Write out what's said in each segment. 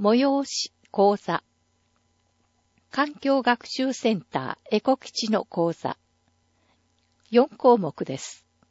催し講座。環境学習センターエコ基地の講座。4項目です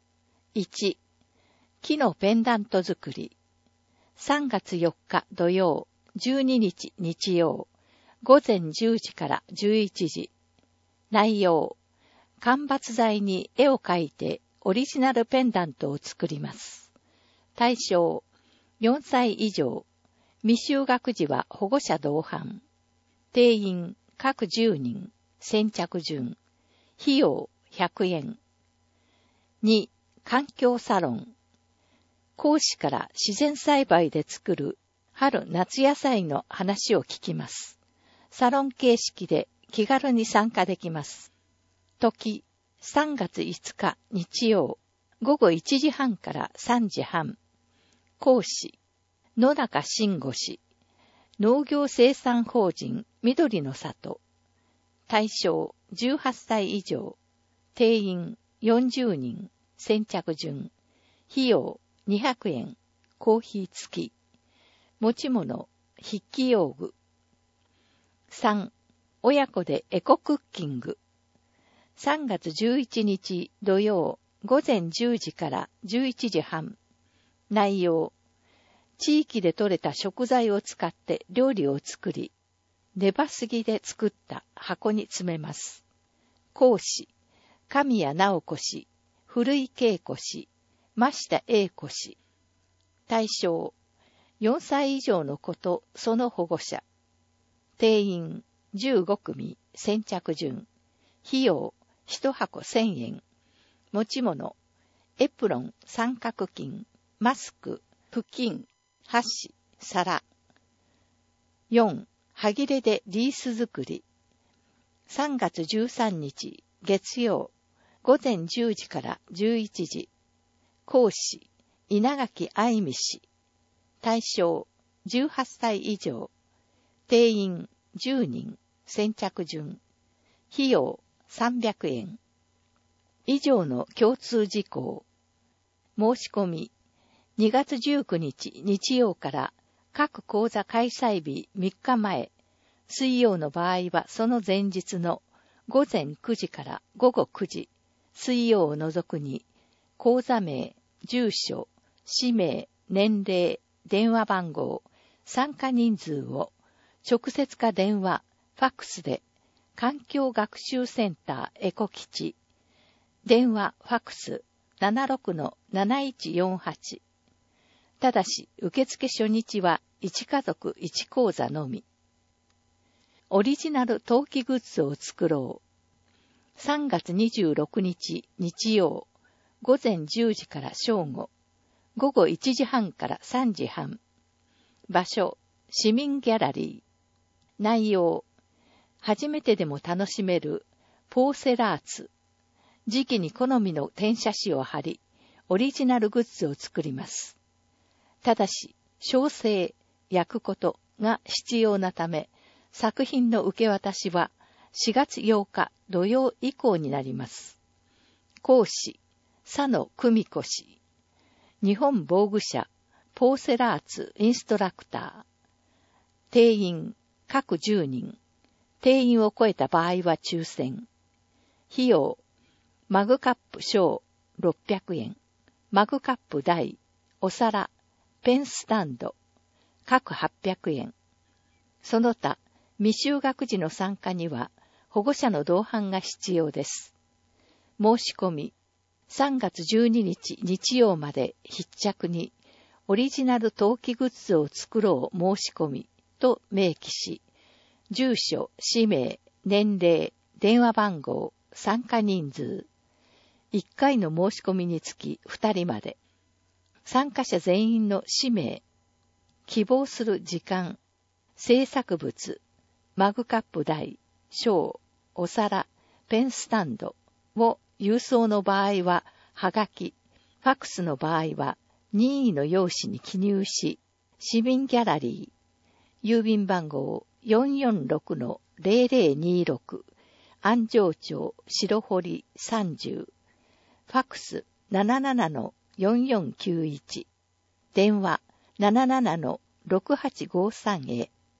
。1、木のペンダント作り。3月4日土曜、12日日曜、午前10時から11時。内容、間伐材に絵を描いてオリジナルペンダントを作ります。対象、4歳以上。未就学児は保護者同伴。定員、各10人。先着順。費用、100円。2、環境サロン。講師から自然栽培で作る春夏野菜の話を聞きます。サロン形式で気軽に参加できます。時、3月5日日曜、午後1時半から3時半。講師、野中慎吾氏。農業生産法人緑の里。対象18歳以上。定員40人。先着順。費用200円。コーヒー付き。持ち物、筆記用具。3、親子でエコクッキング。3月11日土曜、午前10時から11時半。内容、地域で採れた食材を使って料理を作り、ネバスギで作った箱に詰めます。講師、神谷直子氏、古井恵子氏、真下英子氏。対象、4歳以上の子とその保護者。定員15組、先着順。費用1箱1000円。持ち物、エプロン、三角巾、マスク、布巾、箸、皿。4、歯切れでリース作り。3月13日月曜、午前10時から11時。講師、稲垣愛美氏。対象、18歳以上。定員10人。先着順。費用300円。以上の共通事項。申し込み。2月19日日曜から各講座開催日3日前。水曜の場合はその前日の午前9時から午後9時。水曜を除くに、講座名、住所、氏名、年齢、電話番号、参加人数を直接か電話、ファックスで環境学習センターエコ基地。電話、ファックス 76-7148。ただし、受付初日は1家族1講座のみ。オリジナル陶器グッズを作ろう。3月26日日曜、午前10時から正午、午後1時半から3時半。場所、市民ギャラリー。内容、初めてでも楽しめるポーセラーツ。時期に好みの転写紙を貼り、オリジナルグッズを作ります。ただし、焼成、焼くことが必要なため、作品の受け渡しは4月8日土曜以降になります。講師、佐野久美子氏。日本防具社、ポーセラーツインストラクター。定員、各10人。定員を超えた場合は抽選。費用、マグカップ小600円。マグカップ大、お皿、ペンスタンド、各800円。その他、未就学児の参加には保護者の同伴が必要です。申し込み、3月12日日曜まで必着にオリジナル陶器グッズを作ろう申し込みと明記し、住所、氏名、年齢、電話番号、参加人数。1回の申し込みにつき2人まで。参加者全員の氏名、希望する時間、制作物、マグカップ台、小、お皿、ペンスタンドを郵送の場合は、はがき、ファックスの場合は、任意の用紙に記入し、市民ギャラリー、郵便番号 446-0026、安城町白堀30、ファックス 77-4491、電話 77-6853 へ。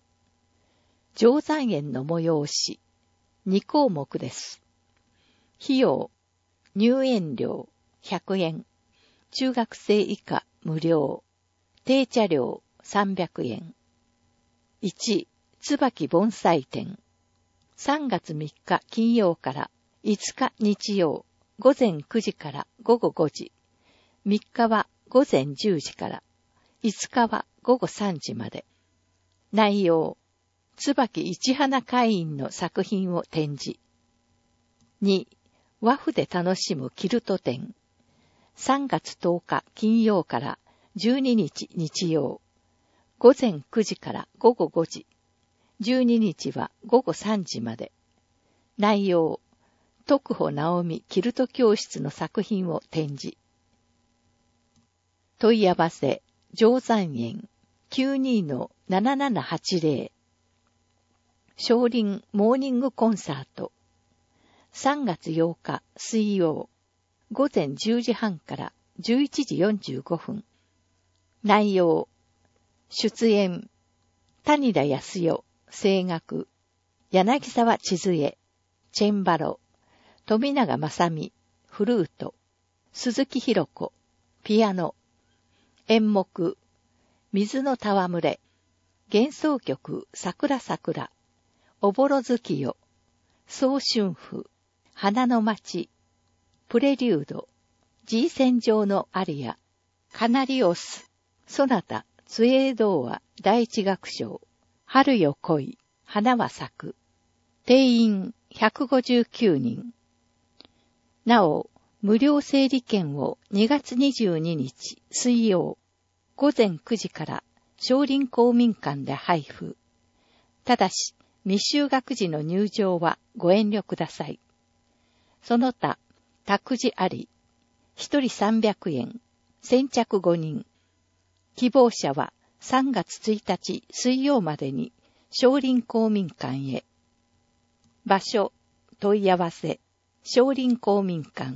定山園の催し、2項目です。費用、入園料100円、中学生以下無料、定茶料300円。1、椿盆栽展。3月3日金曜から5日日曜、午前9時から午後5時。3日は午前10時から、5日は午後3時まで。内容、椿市花会員の作品を展示。2、和風で楽しむキルト展。3月10日金曜から12日日曜。午前9時から午後5時。12日は午後3時まで。内容、徳穂直美キルト教室の作品を展示。問い合わせ、定山園 92-7780。少林モーニングコンサート。3月8日水曜、午前10時半から11時45分。内容、出演、谷田康代、声楽、柳沢千鶴、チェンバロ、富永正美、フルート、鈴木弘子、ピアノ、演目、水の戯れ、幻想曲、桜桜、おぼろ月夜、早春風、花の街、プレリュード、G戦場のアリア、カナリオス、ソナタ、ツエー童話、第一楽章、春よ来い、花は咲く。定員159人。なお、無料整理券を2月22日水曜、午前9時から少林公民館で配布。ただし、未就学時の入場はご遠慮ください。その他、託児あり、1人300円、先着5人。希望者は3月1日水曜までに少林公民館へ。場所、問い合わせ、少林公民館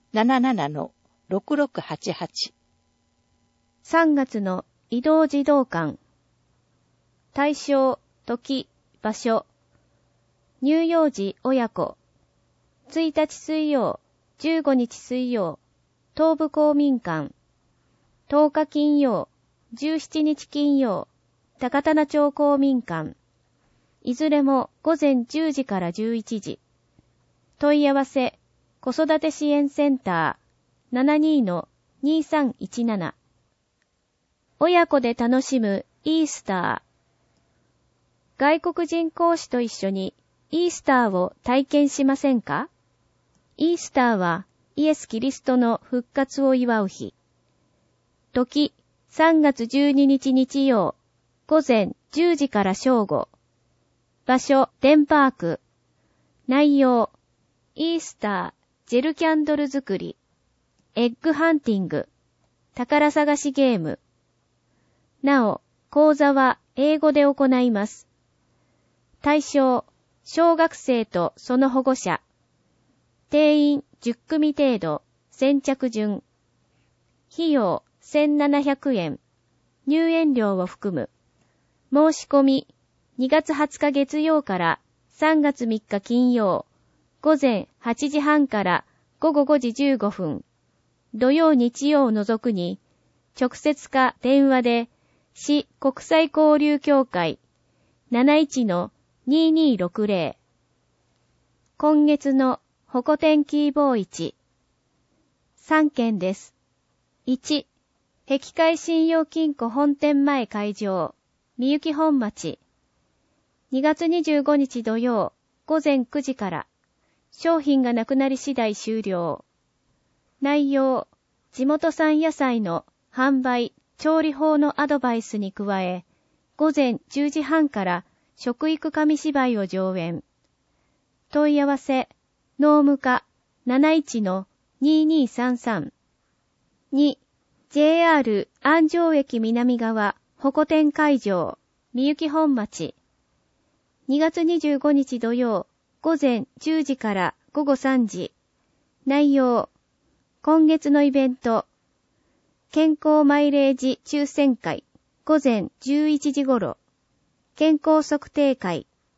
77-6688。 3月の移動児童館。対象、時、場所。乳幼児親子。1日水曜、15日水曜、東部公民館。10日金曜、17日金曜、高棚町公民館。いずれも午前10時から11時。問い合わせ、子育て支援センター 72-2317。親子で楽しむイースター。外国人講師と一緒にイースターを体験しませんか？イースターはイエス・キリストの復活を祝う日。時、3月12日日曜、午前10時から正午。場所、デンパーク。内容、イースター、ジェルキャンドル作り、エッグハンティング、宝探しゲーム。なお、講座は英語で行います。対象、小学生とその保護者。定員10組程度、先着順。費用1700円。入園料を含む。申し込み、2月20日月曜から3月3日金曜、午前8時半から午後5時15分。土曜日曜を除くに、直接か電話で、市国際交流協会 71-2260。今月のホコ天キーボー市。3件です。1、碧海信用金庫本店前会場、みゆき本町。2月25日土曜、午前9時から、商品がなくなり次第終了。内容、地元産野菜の販売、調理法のアドバイスに加え、午前10時半から食育紙芝居を上演。問い合わせ、農務課 71-2233。2、JR 安城駅南側、ホコ天会場、みゆき本町。2月25日土曜、午前10時から午後3時。内容、今月のイベント、健康マイレージ抽選会、午前11時頃。健康測定会、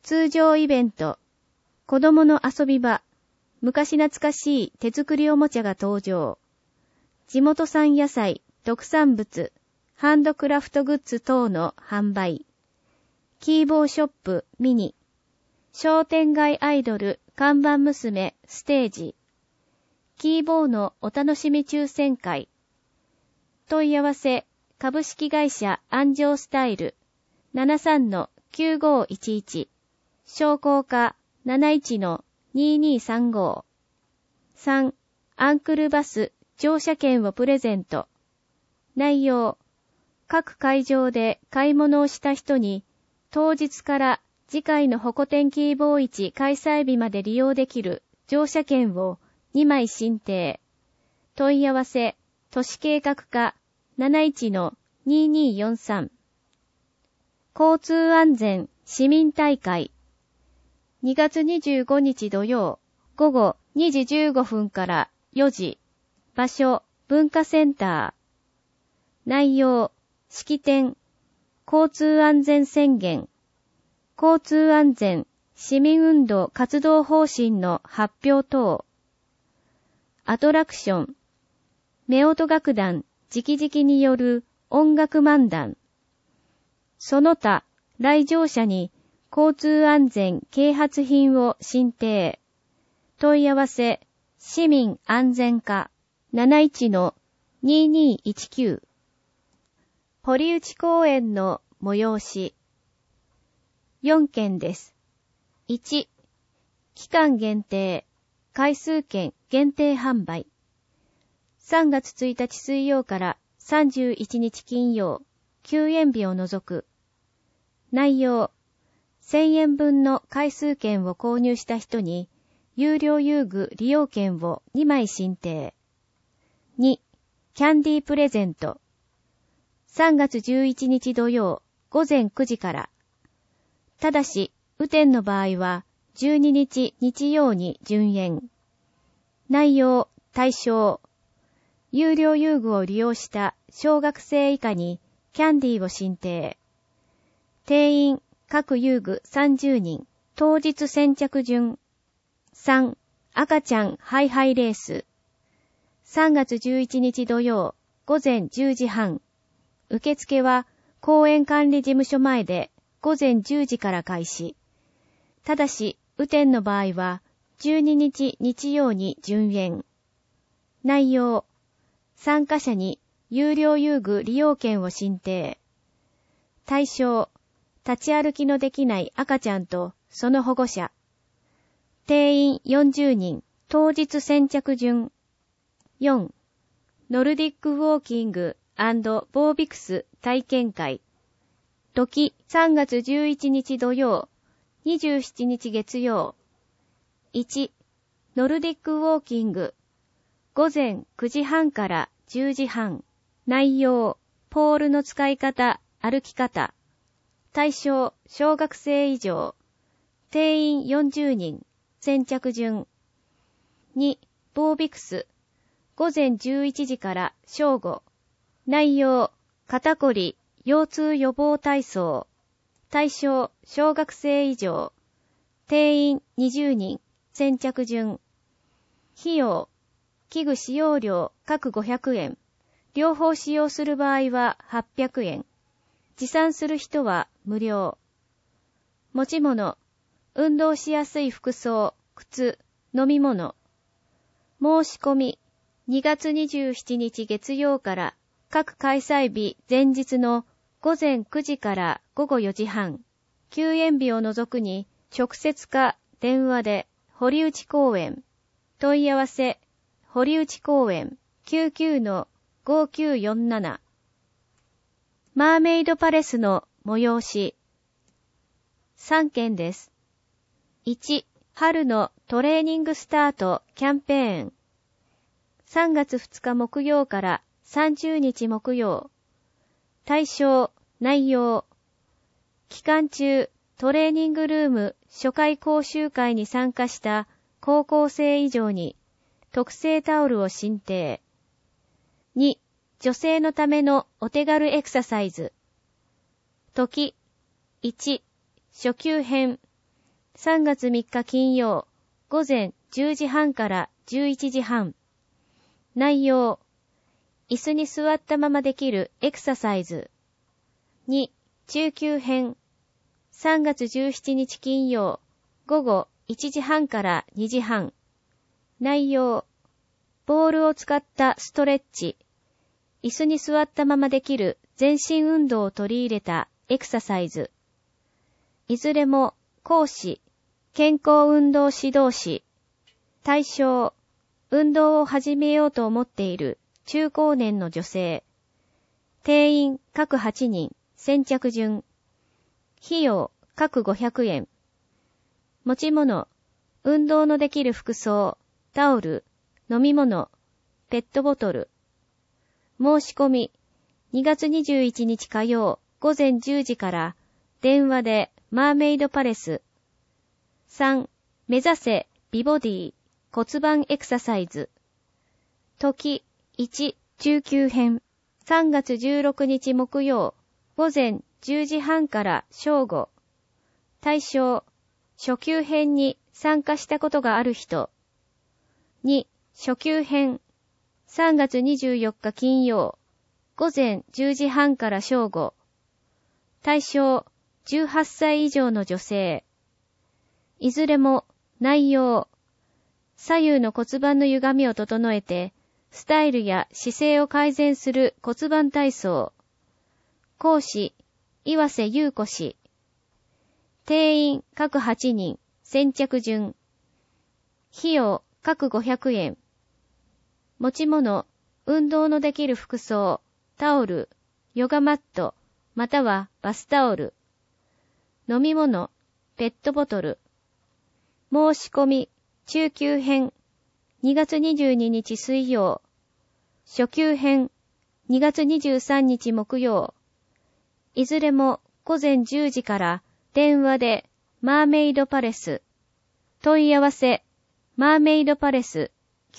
通常イベント、子供の遊び場、昔懐かしい手作りおもちゃが登場。地元産野菜、特産物、ハンドクラフトグッズ等の販売。キーボーショップミニ。商店街アイドル看板娘ステージ。キーボーのお楽しみ抽選会。問い合わせ株式会社安城スタイル 73-9511 商工課 71-2235 3. アンクルバス乗車券をプレゼント。内容、各会場で買い物をした人に当日から次回のホコ天キーボー市開催日まで利用できる乗車券を2枚申請。問い合わせ都市計画課 71-2243 交通安全市民大会2月25日土曜午後2時15分から4時場所文化センター内容式典交通安全宣言交通安全市民運動活動方針の発表等アトラクション夫婦楽団直々による音楽漫談その他来場者に交通安全啓発品を申請問い合わせ市民安全課 71-2219 堀内公園の催し4件です。1. 期間限定回数券限定販売3月1日水曜から31日金曜休園日を除く内容1000円分の回数券を購入した人に有料遊具利用券を2枚申請2. キャンディープレゼント3月11日土曜午前9時からただし雨天の場合は12日日曜に順延内容対象有料遊具を利用した小学生以下にキャンディーを申請定員各遊具30人当日先着順3. 赤ちゃんハイハイレース3月11日土曜午前10時半受付は公園管理事務所前で午前10時から開始ただし雨天の場合は12日日曜に順延内容参加者に有料遊具利用券を申請対象立ち歩きのできない赤ちゃんとその保護者定員40人当日先着順4. ノルディックウォーキング&ボービクス体験会時3月11日土曜27日月曜1. ノルディックウォーキング午前9時半から10時半内容ポールの使い方歩き方対象小学生以上定員40人先着順2. ボービクス午前11時から正午内容肩こり腰痛予防体操対象小学生以上定員20人先着順費用器具使用料各500円両方使用する場合は800円持参する人は無料持ち物運動しやすい服装靴飲み物申し込み2月27日月曜から各開催日前日の午前9時から午後4時半休園日を除くに直接か電話で堀内公園問い合わせ堀内公園 99-5947 マーメイドパレスの催し3件です。1. 春のトレーニングスタートキャンペーン3月2日木曜から30日木曜対象内容期間中トレーニングルーム初回講習会に参加した高校生以上に特製タオルを申請2. 女性のためのお手軽エクササイズ時1. 初級編 3月3日金曜、午前10時半から11時半。内容、椅子に座ったままできるエクササイズ。2、中級編。3月17日金曜、午後1時半から2時半。内容、ボールを使ったストレッチ。椅子に座ったままできる全身運動を取り入れたエクササイズ。いずれも講師、健康運動指導士。対象、運動を始めようと思っている中高年の女性。定員各8人、先着順。費用各500円。持ち物、運動のできる服装、タオル、飲み物、ペットボトル。申し込み、2月21日火曜午前10時から電話でマーメイドパレス。3、目指せ美ボディ骨盤エクササイズ。時1、中級編。3月16日木曜午前10時半から正午。対象、初級編に参加したことがある人。2、初級編。3月24日金曜午前10時半から正午。対象、18歳以上の女性。いずれも内容、左右の骨盤の歪みを整えて、スタイルや姿勢を改善する骨盤体操。講師、岩瀬優子氏。定員各8人、先着順。費用各500円。持ち物、運動のできる服装、タオル、ヨガマット、またはバスタオル。飲み物、ペットボトル。申し込み、中級編、2月22日水曜。初級編、2月23日木曜。いずれも午前10時から電話でマーメイドパレス。問い合わせ、マーメイドパレス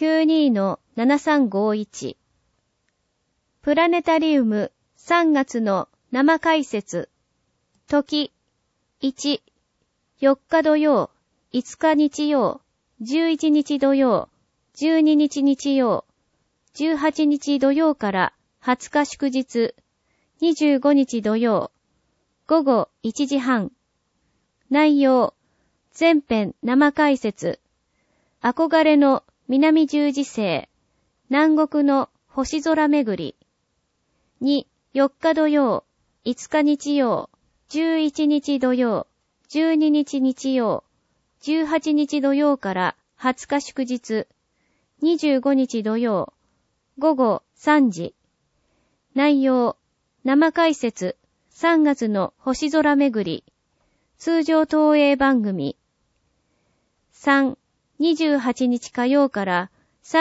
92-7351。プラネタリウム3月の生解説。時1、4日土曜、5日日曜、11日土曜、12日日曜、18日土曜から20日祝日、25日土曜、午後1時半。内容、全編生解説。憧れの南十字星、南国の星空巡り。2、4日土曜、5日日曜、11日土曜、12日日曜、18日土曜から20日祝日、25日土曜、午後3時。内容、生解説、3月の星空巡り、通常投影番組。3、28日火曜から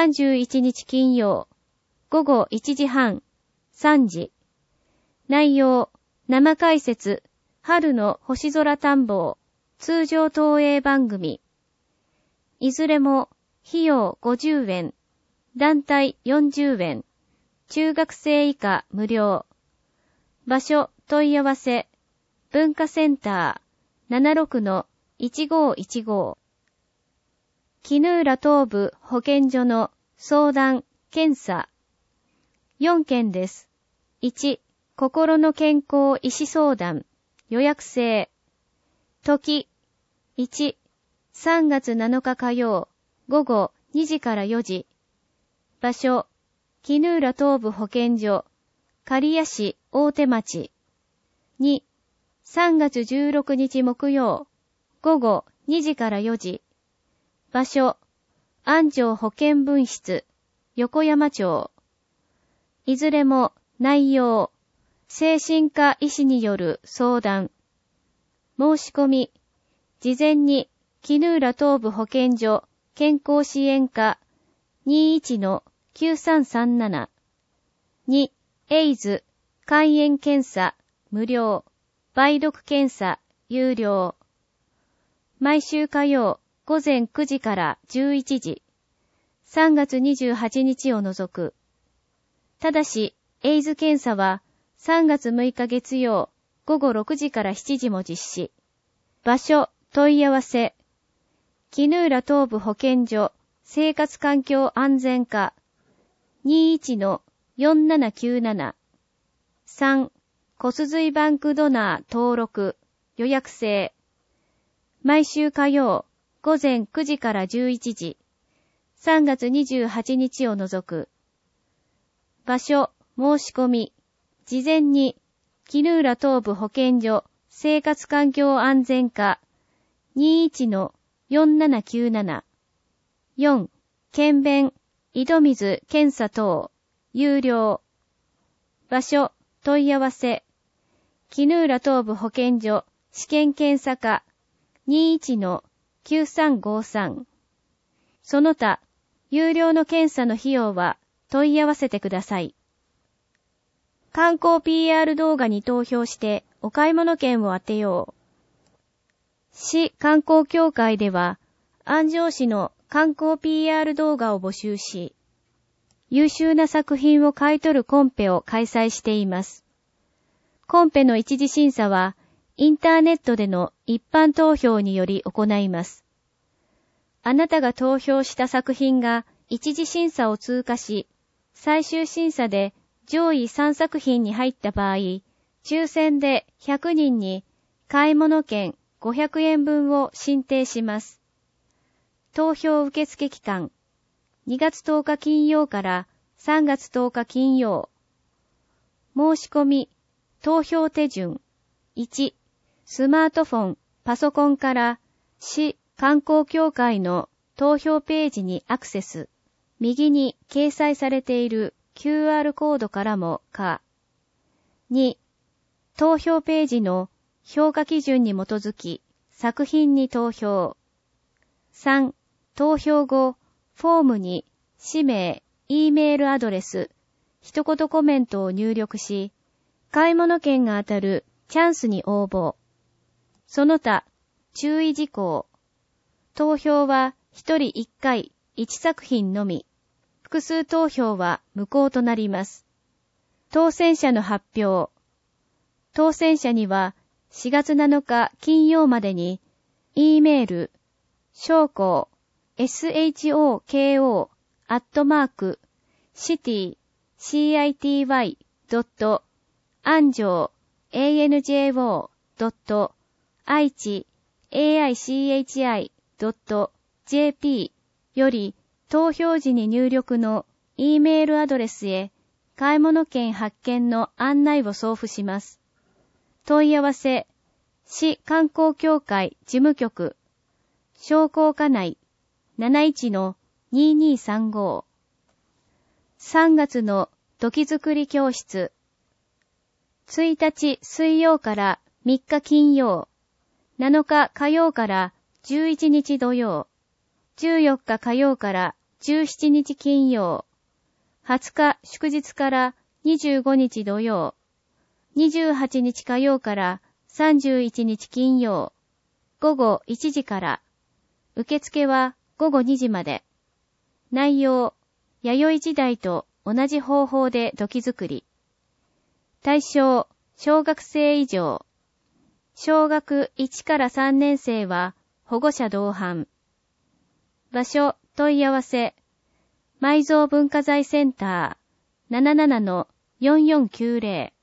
31日金曜、午後1時半、3時。内容、生解説、春の星空探訪、通常投影番組。いずれも、費用50円、団体40円、中学生以下無料。場所問い合わせ、文化センター 76-1515。絹浦東部保健所の相談、検査。4件です。1、心の健康医師相談、予約制。時、1、3月7日火曜、午後2時から4時。場所、絹浦東部保健所、刈谷市大手町。2、3月16日木曜、午後2時から4時。場所、安城保健分室、横山町。いずれも内容、精神科医師による相談。申し込み、事前に絹浦東部保健所健康支援課 21-9337。2、エイズ、肝炎検査、無料。梅毒検査、有料。毎週火曜、午前9時から11時。3月28日を除く。ただし、エイズ検査は3月6日月曜、午後6時から7時も実施。場所、問い合わせ、 絹浦東部保健所生活環境安全課 21-4797 3. 骨髄バンクドナー登録予約制毎週火曜午前9時から11時3月28日を除く場所申し込み事前に絹浦東部保健所生活環境安全課 21-4797 4. 検便井戸水検査等有料場所問い合わせ絹浦東部保健所試験検査課 21-9353 その他有料の検査の費用は問い合わせてください。観光 PR 動画に投票してお買い物券を当てよう。市観光協会では安城市の観光 PR 動画を募集し、優秀な作品を買い取るコンペを開催しています。コンペの一次審査はインターネットでの一般投票により行います。あなたが投票した作品が一次審査を通過し、最終審査で上位3作品に入った場合、抽選で100人に買い物券500円分を進呈します。投票受付期間、2月10日金曜から3月10日金曜。申し込み、投票手順。1、スマートフォン、パソコンから市観光協会の投票ページにアクセス。右に掲載されている QR コードからもか。2、投票ページの評価基準に基づき作品に投票。3、投票後、フォームに氏名、Eメールアドレス、一言コメントを入力し、買い物券が当たるチャンスに応募。その他、注意事項。投票は1人1回1作品のみ。複数投票は無効となります。当選者の発表。当選者には4月7日金曜までに E メール、将校、shoko.city.anjo.aichi.aichi.jp より投票時に入力の E メールアドレスへ買い物券発券の案内を送付します。問い合わせ、市観光協会事務局、商工課内 71-2235 3月の土器作り教室1日水曜から3日金曜7日火曜から11日土曜14日火曜から17日金曜20日祝日から25日土曜28日火曜から31日金曜午後1時から受付は午後2時まで。内容、弥生時代と同じ方法で土器作り。対象、小学生以上。小学1から3年生は保護者同伴。場所、問い合わせ。埋蔵文化財センター 77-4490